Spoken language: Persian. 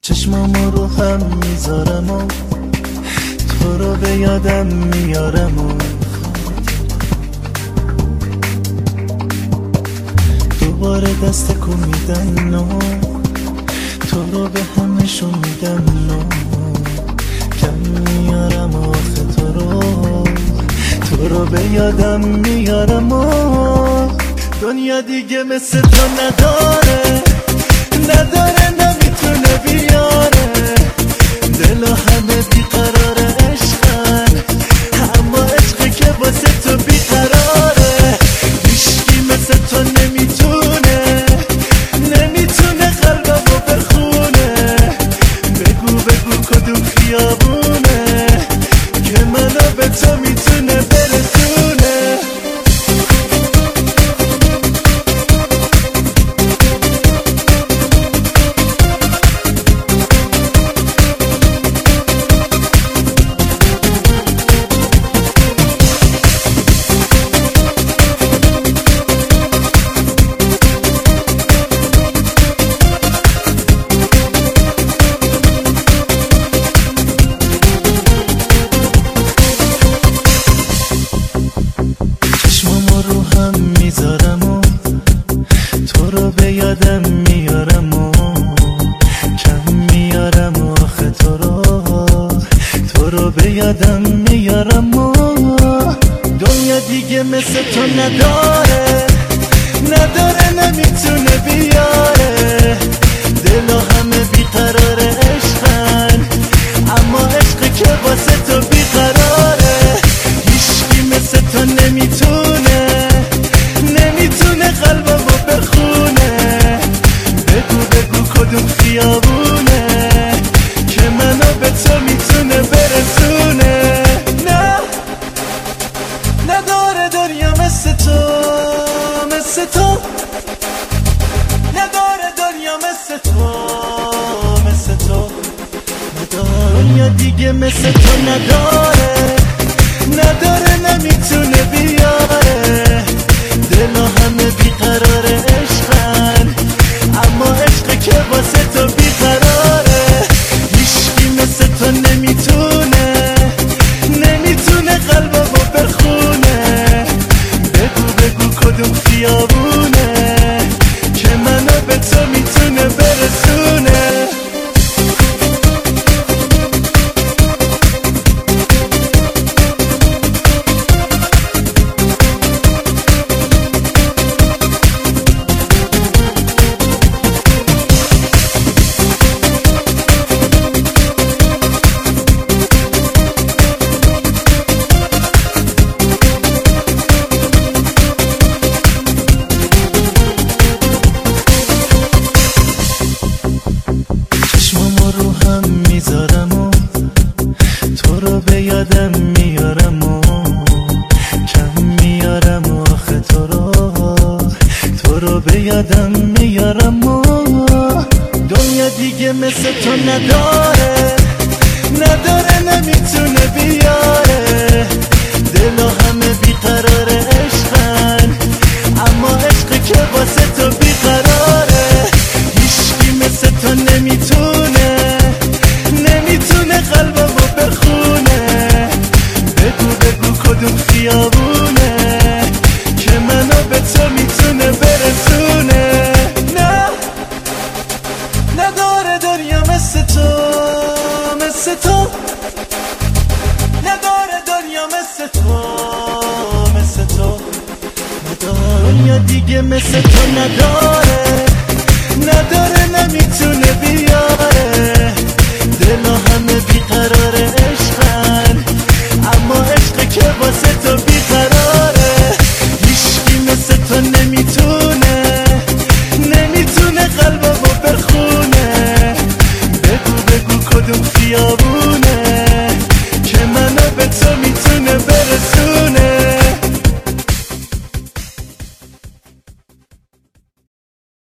چشمامو رو هم میذارم و تو رو به یادم میارم و دوباره دست کن میدن و تو رو به همشون میگم نو کم میارم آخه تو رو به یادم میارم و دنیا دیگه مثل تو نداره نمیتونه بیاره دل و همه بیقرار عشقن اما عشقی که واسه تو بیقراره هیچکی مثل تو نمیتونه قلبمو بخونه بگو کدوم خیابونه که منو به تو میتونه برسونه تو رو به یادم میارم و کم میارم آخه تو رو به یادم میارم و دنیا دیگه مثل تو نداره نمیتونه بیاره دل و همه بیقرار عشقن اما عشقی که واسه تو بیقراره هیچکی مثل تو نمیتونه قلبمو بخونه بگو کدوم خیابونه که منو به تو میتونه برسونه نداره دنیا مثل تو نداره دنیا مثل تو دنیا دیگه مثل تو نداره نمیتونه بیاره دل و همه بیقرار عشقن اما عشقی که واسه تو بیقراره هیچکی مثل تو نمیتونه قلبمو بخونه بگو کدوم خیابونه که منو به تو میتونه برسونه تو رو به یادم میارم و کم میارم آخه تو رو به یادم میارم و دنیا دیگه مثل تو نداره نمیتونه بیاره دل و همه بیقرار عشقن اما عشقی که واسه تو بیقراره هیچکی مثل تو نمیتونه قلبمو بخونه بگو کدوم خیابونه که منو به تو میتونه برسونه نداره دنیا مثل تو نداره دنیا مثل تو دنیا دیگه مثل تو نداره نمیتونه بیاره دل و همه بیقرار عشقن اما عشقی که واسه تو بیقراره هیچکی مثل تو نمیتونه قلبمو بخونه بگو کدوم خیابون